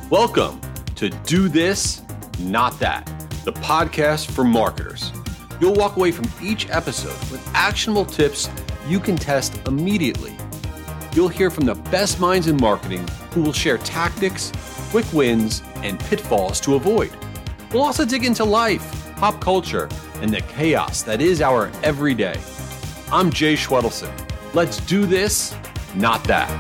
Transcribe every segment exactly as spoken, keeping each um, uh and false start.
Welcome to Do This, Not That, the podcast for marketers. You'll walk away from each episode with actionable tips you can test immediately. You'll hear from the best minds in marketing who will share tactics, quick wins, and pitfalls to avoid. We'll also dig into life, pop culture, and the chaos that is our everyday. I'm Jay Schwedelson. Let's do this, not that.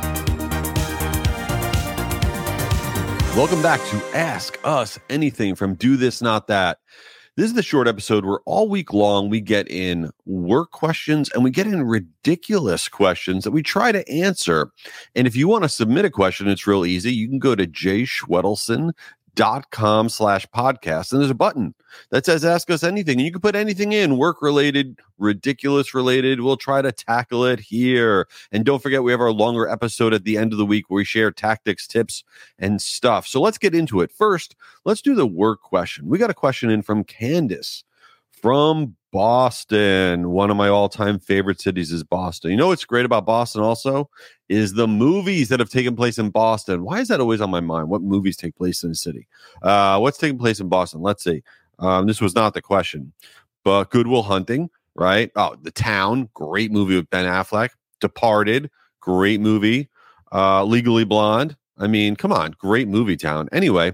Welcome back to Ask Us Anything from Do This, Not That. This is the short episode where all week long we get in work questions and we get in ridiculous questions that we try to answer. And if you want to submit a question, it's real easy. You can go to jayschwedelson.com slash podcast, and there's a button that says Ask Us Anything. And you can put anything in, work-related, ridiculous-related. We'll try to tackle it here. And don't forget, we have our longer episode at the end of the week where we share tactics, tips, and stuff. So let's get into it. First, let's do the work question. We got a question in from Candace from Boston. One of my all-time favorite cities is Boston. You know what's great about Boston also is the movies that have taken place in Boston. Why is that always on my mind? What movies take place in the city? Uh, what's taking place in Boston? Let's see. Um, this was not the question, but Good Will Hunting, right? Oh, The Town, great movie with Ben Affleck. Departed, great movie. Uh, Legally Blonde. I mean, come on, great movie town. Anyway,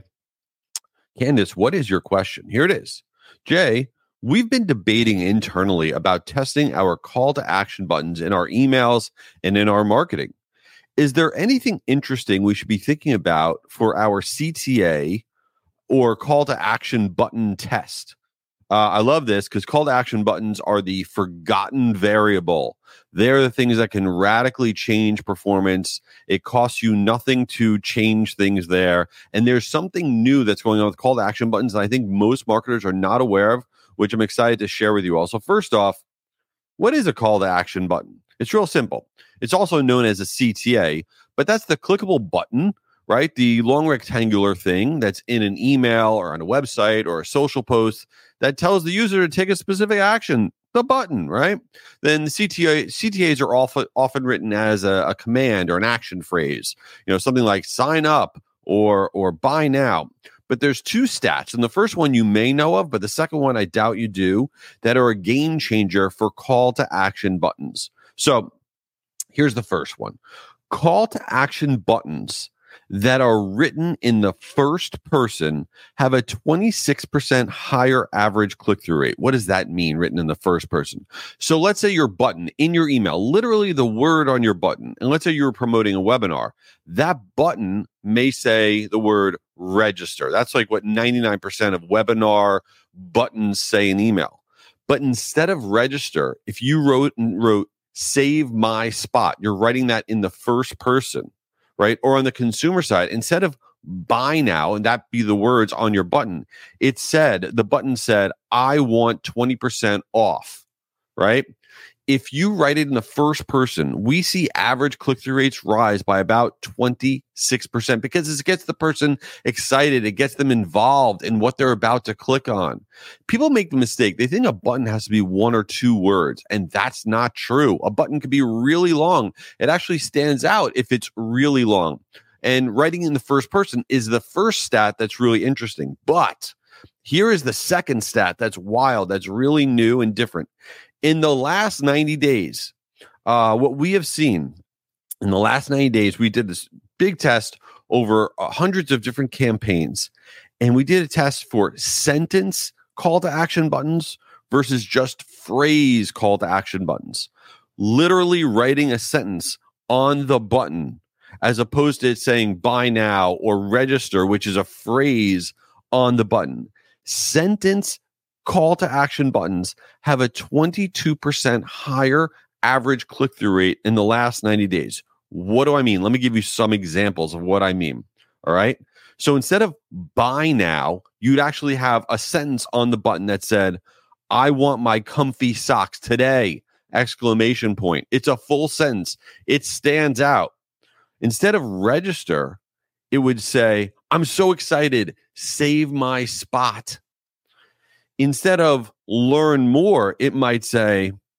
Candace, what is your question? Here it is. Jay, we've been debating internally about testing our call to action buttons in our emails and in our marketing. Is there anything interesting we should be thinking about for our C T A or call to action button test? Uh, I love this because call to action buttons are the forgotten variable. They're the things that can radically change performance. It costs you nothing to change things there. And there's something new that's going on with call to action buttons that I think most marketers are not aware of, which I'm excited to share with you all. So first off, what is a call to action button? It's real simple. It's also known as a C T A, but that's the clickable button, right? The long rectangular thing that's in an email or on a website or a social post that tells the user to take a specific action, the button, right? Then the C T A, C T As are often, often written as a, a command or an action phrase, you know, something like sign up or, or buy now. But there's two stats, and the first one you may know of, but the second one I doubt you do, that are a game changer for call to action buttons. So here's the first one. Call to action buttons that are written in the first person have a twenty-six percent higher average click-through rate. What does that mean, written in the first person? So let's say your button in your email, literally the word on your button, and let's say you're promoting a webinar. That button may say the word register. That's like what ninety-nine percent of webinar buttons say in email. But instead of register, if you wrote and wrote save my spot, you're writing that in the first person, right? Or on the consumer side, instead of buy now, and that be the words on your button, it said, the button said, I want twenty percent off, right? If you write it in the first person, we see average click-through rates rise by about twenty-six percent because it gets the person excited. It gets them involved in what they're about to click on. People make the mistake. They think a button has to be one or two words, and that's not true. A button could be really long. It actually stands out if it's really long. And writing in the first person is the first stat that's really interesting. But here is the second stat that's wild, that's really new and different. In the last ninety days, uh, what we have seen in the last ninety days, we did this big test over uh, hundreds of different campaigns. And we did a test for sentence call to action buttons versus just phrase call to action buttons. Literally writing a sentence on the button as opposed to saying buy now or register, which is a phrase on the button. Sentence call to action buttons have a twenty-two percent higher average click-through rate in the last ninety days. What do I mean? Let me give you some examples of what I mean. All right. So instead of buy now, you'd actually have a sentence on the button that said, I want my comfy socks today, exclamation point. It's a full sentence. It stands out. Instead of register, it would say, I'm so excited, save my spot. Instead of learn more, it might say,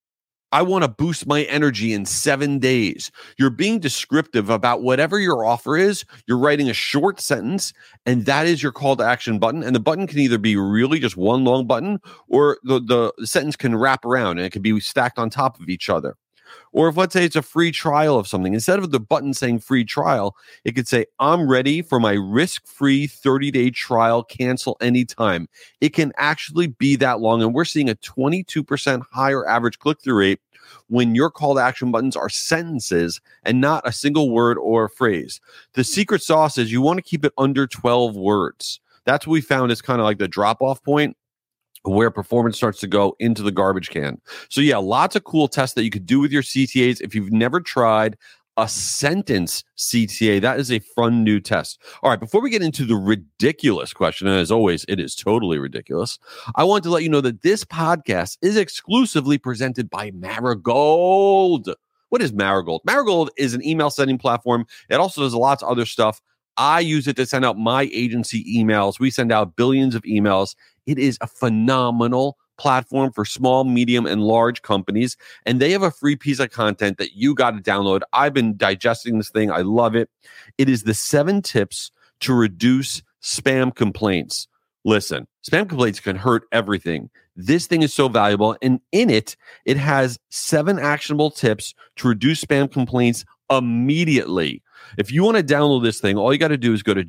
I want to boost my energy in seven days. You're being descriptive about whatever your offer is. You're writing a short sentence, and that is your call to action button. And the button can either be really just one long button, or the, the sentence can wrap around and it can be stacked on top of each other. Or if, let's say, it's a free trial of something, instead of the button saying free trial, it could say, I'm ready for my risk-free thirty-day trial, cancel anytime. It can actually be that long. And we're seeing a twenty-two percent higher average click-through rate when your call to action buttons are sentences and not a single word or a phrase. The secret sauce is you want to keep it under twelve words. That's what we found is kind of like the drop-off point where performance starts to go into the garbage can. So yeah, lots of cool tests that you could do with your C T As. If you've never tried a sentence C T A, that is a fun new test. All right, before we get into the ridiculous question, and as always, it is totally ridiculous, I want to let you know that this podcast is exclusively presented by Marigold. What is Marigold? Marigold is an email sending platform. It also does lots of other stuff. I use it to send out my agency emails. We send out billions of emails. It is a phenomenal platform for small, medium, and large companies. And they have a free piece of content that you got to download. I've been digesting this thing. I love it. It is the seven tips to reduce spam complaints. Listen, spam complaints can hurt everything. This thing is so valuable. And in it, it has seven actionable tips to reduce spam complaints immediately. If you want to download this thing, all you got to do is go to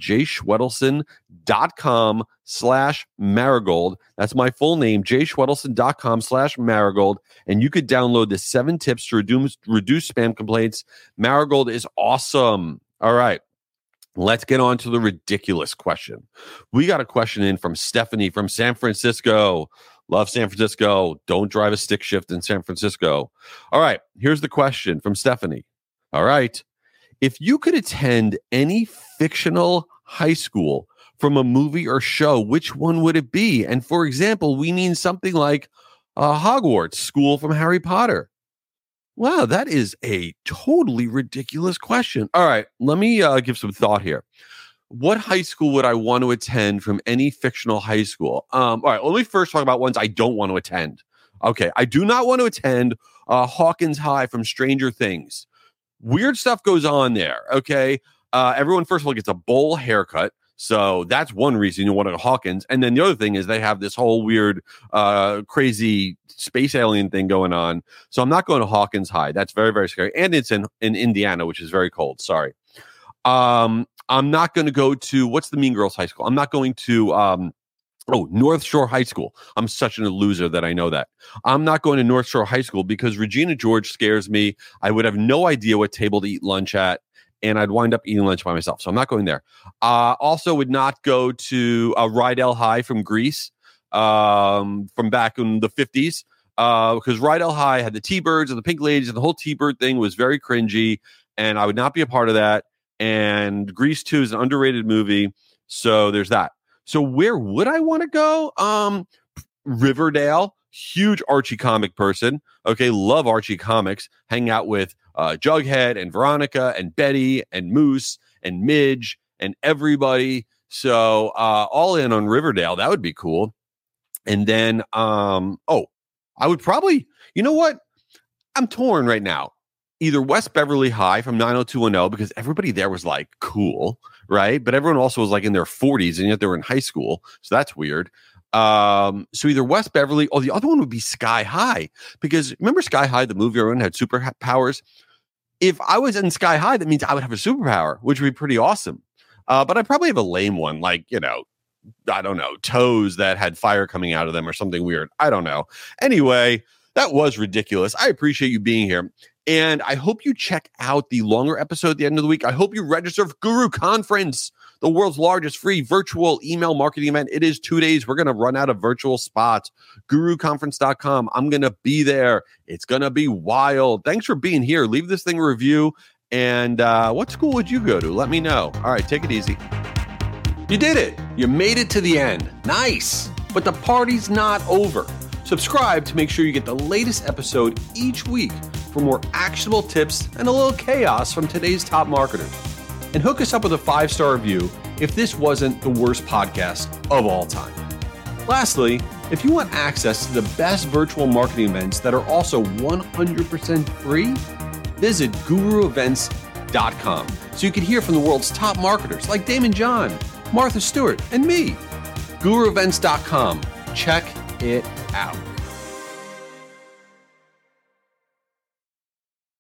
jschwedelson.com slash marigold. That's my full name, jschwedelson.com slash marigold. And you could download the seven tips to reduce, reduce spam complaints. Marigold is awesome. All right. Let's get on to the ridiculous question. We got a question in from Stephanie from San Francisco. Love San Francisco. Don't drive a stick shift in San Francisco. All right. Here's the question from Stephanie. All right. If you could attend any fictional high school from a movie or show, which one would it be? And for example, we mean something like uh, Hogwarts School from Harry Potter. Wow, that is a totally ridiculous question. All right, let me uh, give some thought here. What high school would I want to attend from any fictional high school? Um, all right, let me first talk about ones I don't want to attend. Okay, I do not want to attend uh, Hawkins High from Stranger Things. Weird stuff goes on there, okay? Uh, everyone, first of all, gets a bowl haircut. So that's one reason you want to go to Hawkins. And then the other thing is they have this whole weird, uh, crazy space alien thing going on. So I'm not going to Hawkins High. That's very, very scary. And it's in, in Indiana, which is very cold. Sorry. Um, I'm not going to go to, what's the Mean Girls High School? I'm not going to... Um, Oh, North Shore High School. I'm such a loser that I know that. I'm not going to North Shore High School because Regina George scares me. I would have no idea what table to eat lunch at, and I'd wind up eating lunch by myself. So I'm not going there. Uh, also would not go to uh, Rydell High from Greece um, from back in the fifties uh, because Rydell High had the T-Birds and the Pink Ladies, and the whole T-Bird thing was very cringy, and I would not be a part of that. And Grease two is an underrated movie, so there's that. So where would I want to go? Um, Riverdale, huge Archie comic person. Okay, love Archie comics. Hang out with uh, Jughead and Veronica and Betty and Moose and Midge and everybody. So uh, all in on Riverdale. That would be cool. And then, um, oh, I would probably, you know what? I'm torn right now. Either West Beverly High from nine oh two one oh, because everybody there was like cool, right? But everyone also was like in their forties, and yet they were in high school. So that's weird. Um, so either West Beverly, or the other one would be Sky High. Because remember Sky High, the movie, everyone had superpowers? If I was in Sky High, that means I would have a superpower, which would be pretty awesome. Uh, but I'd probably have a lame one, like, you know, I don't know, toes that had fire coming out of them or something weird. I don't know. Anyway, that was ridiculous. I appreciate you being here. And I hope you check out the longer episode at the end of the week. I hope you register for Guru Conference, the world's largest free virtual email marketing event. It is two days. We're going to run out of virtual spots. guru conference dot com. I'm going to be there. It's going to be wild. Thanks for being here. Leave this thing a review. And uh, what school would you go to? Let me know. All right, take it easy. You did it. You made it to the end. Nice. But the party's not over. Subscribe to make sure you get the latest episode each week for more actionable tips and a little chaos from today's top marketers. And hook us up with a five-star review if this wasn't the worst podcast of all time. Lastly, If you want access to the best virtual marketing events that are also one hundred percent free, visit guru events dot com so you can hear from the world's top marketers like Damon John, Martha Stewart, and me. guru events dot com. Check it out.